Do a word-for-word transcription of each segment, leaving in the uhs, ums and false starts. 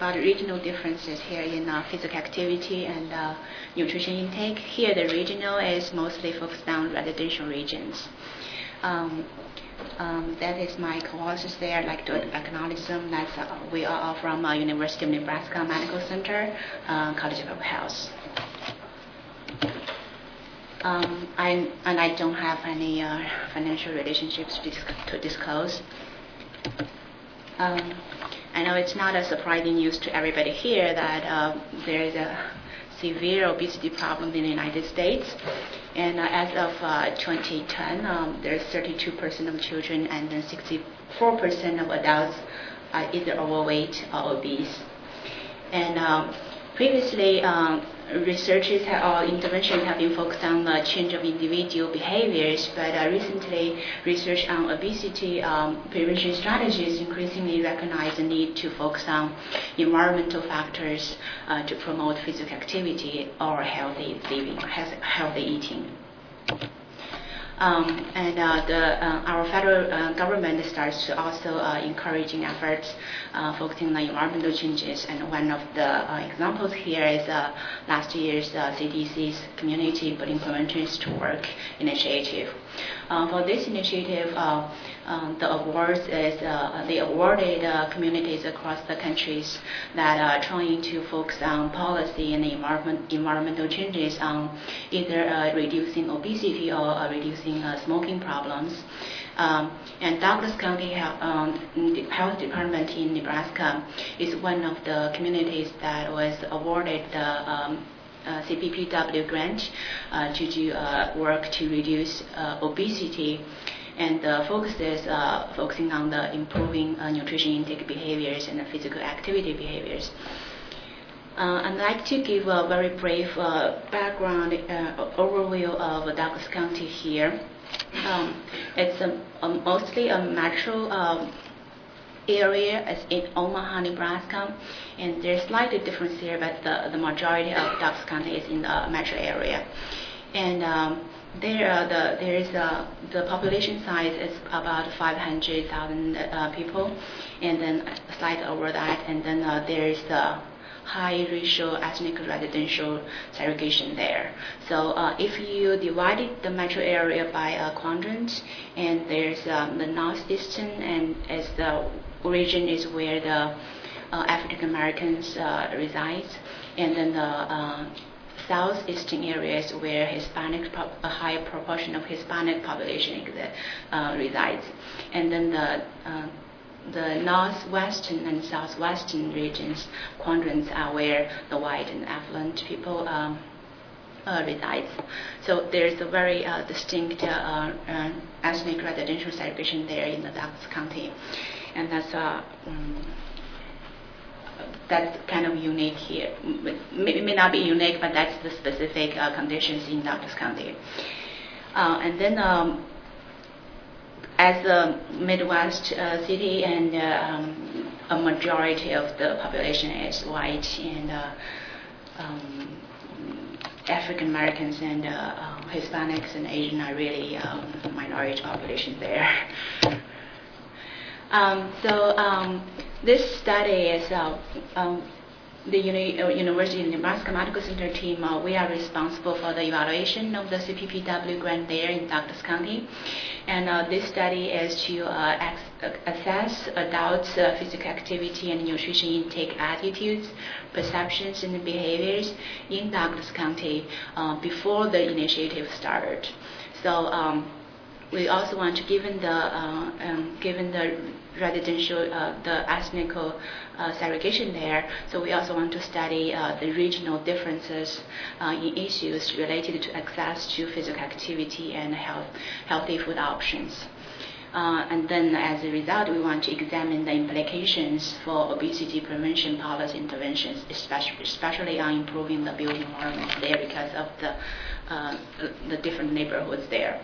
about regional differences here in uh, physical activity and uh, nutrition intake. Here, the regional is mostly focused on residential regions. Um, um, that is my co-authors there. I'd like to acknowledge them. That's, uh, we are all from uh, University of Nebraska Medical Center, uh, College of Health. Um, I, and I don't have any uh, financial relationships to, discuss, to disclose. Um, I know it's not a surprising news to everybody here that uh, there is a severe obesity problem in the United States. And uh, as of uh, twenty ten, um, there's thirty-two percent of children and then sixty-four percent of adults are either overweight or obese. And um, previously, um, researches have, or interventions have been focused on the change of individual behaviors, but uh, recently research on obesity um, prevention strategies increasingly recognize the need to focus on environmental factors uh, to promote physical activity or healthy living, healthy eating. Um, and uh, the, uh, our federal uh, government starts to also uh, encouraging efforts uh, focusing on environmental changes. And one of the uh, examples here is uh, last year's uh, C D C's Community Putting Preventions to Work initiative. Uh, for this initiative, uh, um, the awards is uh, they awarded uh, communities across the countries that are trying to focus on policy and environment, environmental changes on either uh, reducing obesity or uh, reducing uh, smoking problems. Um, and Douglas County Health, um, Health Department in Nebraska is one of the communities that was awarded the um, Uh, C P P W grant uh, to do uh, work to reduce uh, obesity, and the focus is uh, focusing on the improving uh, nutrition intake behaviors and the physical activity behaviors. Uh, I'd like to give a very brief uh, background uh, overview of Douglas County here. Um, it's a, a mostly a metro um, area as in Omaha, Nebraska, and there's slightly difference here, but the, the majority of Douglas County is in the metro area. And um, there, uh, the there is uh, the population size is about five hundred thousand uh, people, and then slightly over that, and then uh, there is the high ratio ethnic residential segregation there. So uh, if you divided the metro area by a quadrant, and there's um, the northeastern, and as the region is where the uh, African Americans uh, reside, and then the uh, southeastern areas where Hispanic, a high proportion of Hispanic population uh, resides, and then the uh, the northwestern and southwestern regions, quadrants are where the white and affluent people um, uh, resides. So there's a very uh, distinct uh, uh, ethnic residential segregation there in the Douglas County, and that's uh, um, that's kind of unique here. It may not be unique, but that's the specific uh, conditions in Douglas County. Uh, and then. Um, As a Midwest uh, city, and uh, um, a majority of the population is white, and uh, um, African Americans and uh, uh, Hispanics and Asian are really um, minority population there. Um, so um, this study is uh, um, the Uni- uh, University of Nebraska Medical Center team. Uh, we are responsible for the evaluation of the C P P W grant there in Douglas County. And uh, this study is to uh, ex- assess adults' uh, physical activity and nutrition intake attitudes, perceptions, and behaviors in Douglas County uh, before the initiative started. So um, we also want to, given the uh, um, given the residential, uh, the ethnic uh, segregation there, so we also want to study uh, the regional differences uh, in issues related to access to physical activity and health, healthy food options. Uh, and then as a result, we want to examine the implications for obesity prevention policy interventions, especially, especially on improving the built environment there because of the, uh, the different neighborhoods there.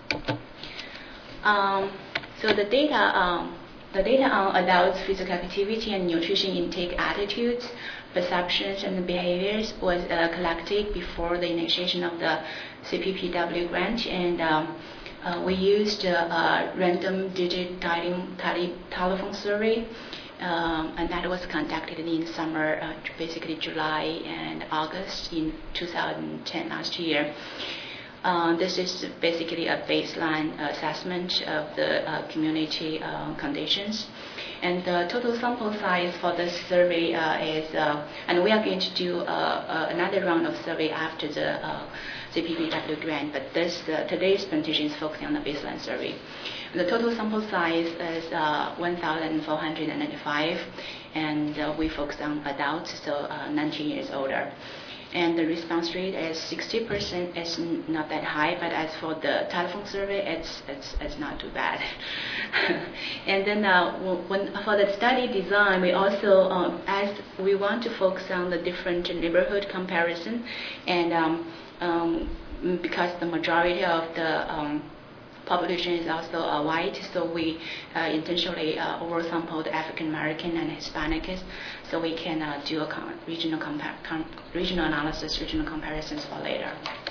Um, so the data, um, the data on adults' physical activity and nutrition intake attitudes, perceptions, and behaviors was uh, collected before the initiation of the C P P W grant, and um, uh, we used uh, a random digit dialing tele- telephone survey, Um, and that was conducted in summer, uh, basically July and August in two thousand ten last year. Uh, this is basically a baseline assessment of the uh, community uh, conditions. And the total sample size for this survey uh, is, uh, and we are going to do uh, uh, another round of survey after the uh, C P P W grant, but this uh, today's presentation is focusing on the baseline survey. The total sample size is uh, one thousand four hundred ninety-five, and uh, we focus on adults, so uh, nineteen years older. And the response rate is sixty percent. It's not that high, but as for the telephone survey, it's it's, it's not too bad. And then uh, when, for the study design, we also, um, as we want to focus on the different neighborhood comparison, and um, um, because the majority of the um, population is also uh, white, so we uh, intentionally uh, oversampled African American and Hispanics, so we can uh, do a com- regional compa- com- regional analysis, regional comparisons for later.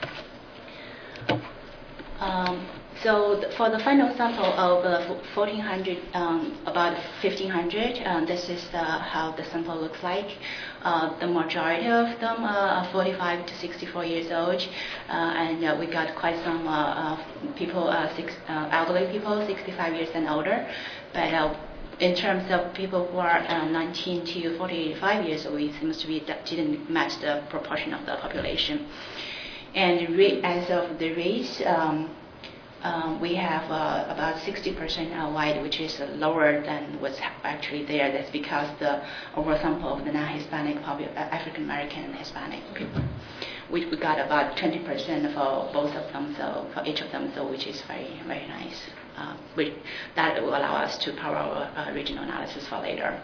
Um, so th- for the final sample of uh, fourteen hundred, um, about fifteen hundred, uh, this is uh, how the sample looks like. Uh, the majority of them are forty-five to sixty-four years old, uh, and uh, we got quite some uh, uh, people, uh, six, uh, elderly people, sixty-five years and older. But uh, in terms of people who are uh, nineteen to forty-five years old, it seems to be that didn't match the proportion of the population. And re- as of the race, um, um, we have uh, about sixty percent are white, which is uh, lower than what's actually there. That's because the oversample of the non-Hispanic, popu- uh, African American and Hispanic people. We, we got about twenty percent for both of them, so for each of them, so which is very, very nice. Uh, we, that will allow us to power our uh, regional analysis for later.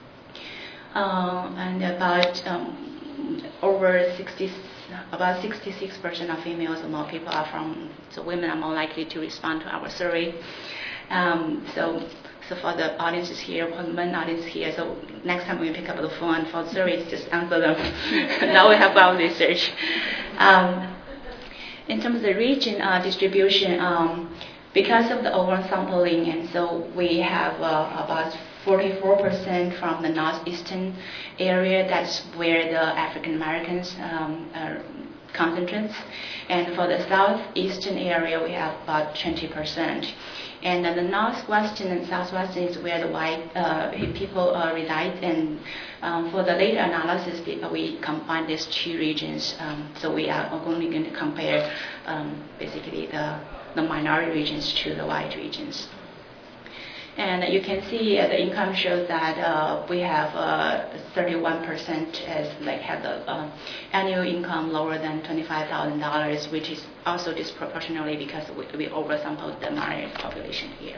Uh, and about um, over sixty. About sixty-six percent of females or more people are from, so women are more likely to respond to our survey. Um, so, so for the audiences here, for the men audience here, so next time we pick up the phone for the surveys, just answer them. Now we have our research. Um, in terms of the region uh, distribution, um, because of the oversampling, and so we have uh, about forty-four percent from the northeastern area. That's where the African Americans um, are concentrates. And for the southeastern area, we have about twenty percent. And uh, the northwestern and southwestern is where the white uh, people uh, reside. And um, for the later analysis, we combine these two regions. Um, so we are only going to compare um, basically the, the minority regions to the white regions. And you can see uh, the income shows that uh, we have uh, thirty-one percent as like have the uh, annual income lower than twenty-five thousand dollars, which is also disproportionately because we, we oversampled the minority population here.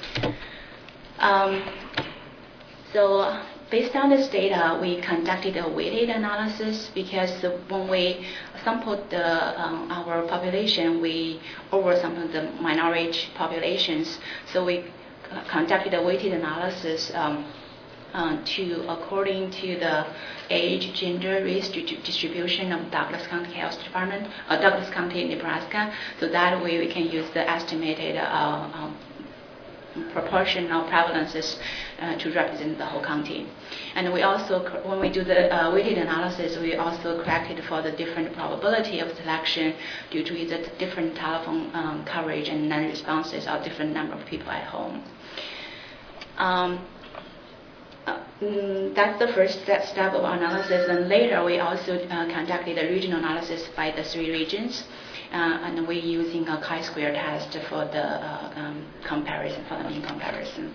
Um, so based on this data, we conducted a weighted analysis because when we sampled the, um, our population, we oversampled the minority populations. So we conducted a weighted analysis um, uh, to according to the age, gender, race distribution of Douglas County Health Department, uh, Douglas County, Nebraska. So that way we can use the estimated uh, um, proportion of prevalences uh, to represent the whole county. And we also, when we do the uh, weighted analysis, we also corrected for the different probability of selection due to the different telephone um, coverage and non-responses or different number of people at home. Um, uh, mm, that's the first step, step of analysis, and later we also uh, conducted a regional analysis by the three regions. Uh, and we're using a chi-square test for the uh, um, comparison, for the mean comparison.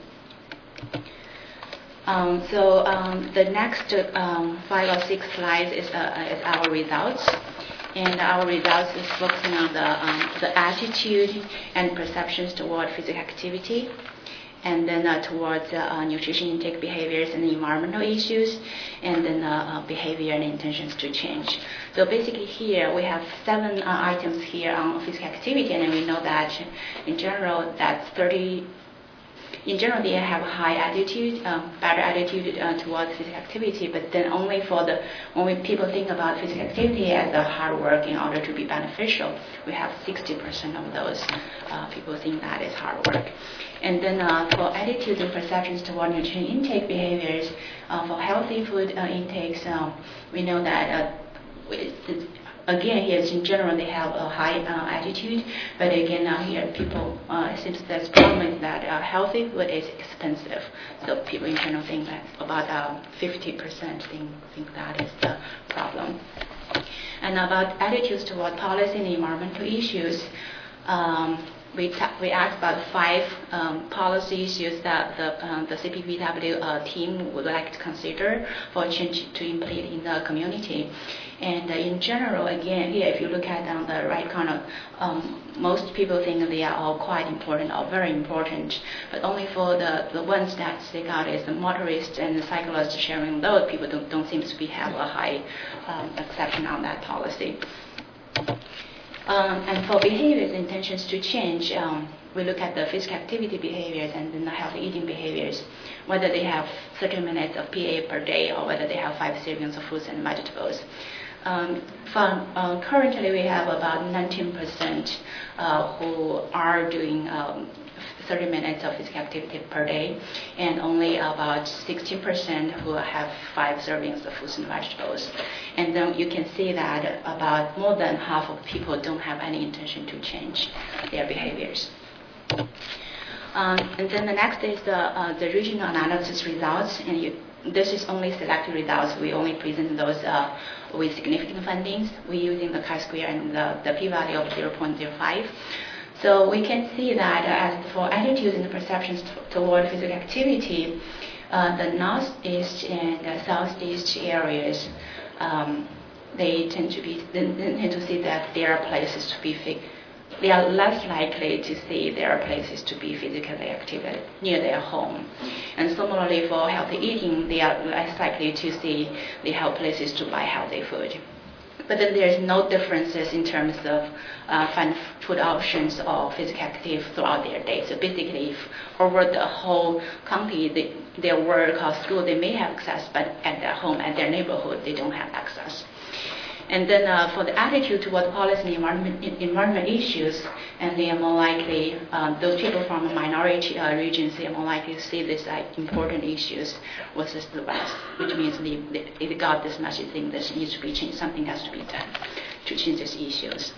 Um, so um, the next um, five or six slides is, uh, is our results. And our results is focusing on the, um, the attitude and perceptions toward physical activity, and then uh, towards uh, uh, nutrition intake behaviors and environmental issues, and then uh, uh, behavior and intentions to change. So basically here we have seven uh, items here on physical activity, and we know that in general that's thirty, in general, they have a high attitude, um, better attitude uh, towards physical activity, but then only for the, when people think about physical activity as a hard work in order to be beneficial, we have sixty percent of those uh, people think that is hard work. And then uh, for attitudes and perceptions toward nutrient intake behaviors, uh, for healthy food uh, intakes, um, we know that uh, it's, again, yes, in general, they have a high uh, attitude, but again, uh, here, people, uh, it seems that the problem is that uh, healthy food is expensive. So people in general think that about uh, fifty percent think, think that is the problem. And about attitudes toward policy and environmental issues, um, we, ta- we asked about five um, policy issues that the, um, the C P P W uh, team would like to consider for change to implement in the community. And uh, in general, again, here, if you look at on the right corner, um, most people think they are all quite important or very important, but only for the, the ones that stick out is the motorists and the cyclists sharing load. People don't, don't seem to be have a high um, exception on that policy. Um, and for behaviors intentions to change, um, we look at the physical activity behaviors and then the healthy eating behaviors, whether they have thirty minutes of P A per day or whether they have five servings of fruits and vegetables. Um, from, uh, currently, we have about nineteen percent uh, who are doing um, thirty minutes of physical activity per day, and only about sixteen percent who have five servings of fruits and vegetables. And then you can see that about more than half of people don't have any intention to change their behaviors. Um, and then the next is the, uh, the regional analysis results, and you, this is only selected results. We only present those uh, with significant findings. We're using the chi-square and the, the p-value of zero point zero five. So we can see that as for attitudes and perceptions t- toward physical activity, uh, the northeast and the southeast areas, um, they tend to be they tend to see that there are places to be fit. They are less likely to see there are places to be physically active near their home. And similarly for healthy eating, they are less likely to see they have places to buy healthy food. But then there's no differences in terms of uh, fun food options or physical activity throughout their day. So basically, if over the whole county, they, their work or school, they may have access, but at their home, at their neighborhood, they don't have access. And then uh, for the attitude toward policy and environment, environment issues, and they are more likely, um, those people from minority uh, regions, they are more likely to see these uh, important issues versus the rest, which means they, they, they got this message thing that needs to be changed, something has to be done to change these issues.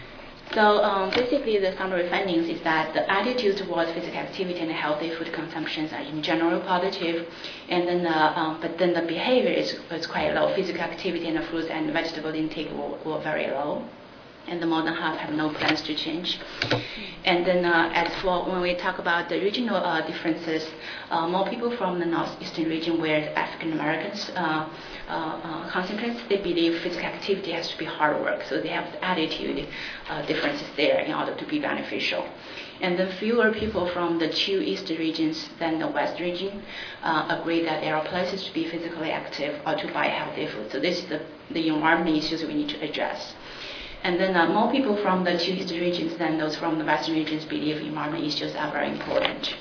So um, basically the summary findings is that the attitude towards physical activity and healthy food consumptions are in general positive, and then uh, um, but then the behavior is, is quite low. Physical activity and the fruits and vegetable intake were, were very low, and the more than half have no plans to change. And then uh, as for when we talk about the regional uh, differences, uh, more people from the northeastern region where African Americans uh, uh, uh, concentrate, they believe physical activity has to be hard work, so they have the attitude uh, differences there in order to be beneficial. And then fewer people from the two east regions than the west region uh, agree that there are places to be physically active or to buy healthy food. So this is the, the environment issues we need to address. And then uh, more people from the two east regions than those from the western regions believe environment issues are very important.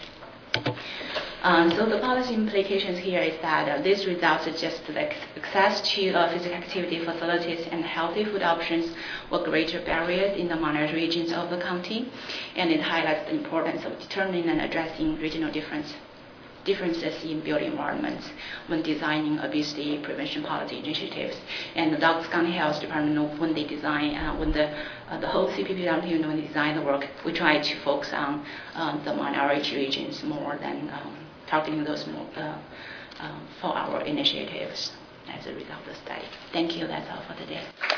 Um, so the policy implications here is that uh, these results suggest that access to uh, physical activity facilities and healthy food options were greater barriers in the minority regions of the county, and it highlights the importance of determining and addressing regional difference, differences in built environments when designing obesity prevention policy initiatives. And the Douglas County Health Department, when they design, uh, when the uh, the whole C P P W, when they design the work, we try to focus on um, the minority regions more than um, targeting those more uh, uh, for our initiatives as a result of the study. Thank you. That's all for today.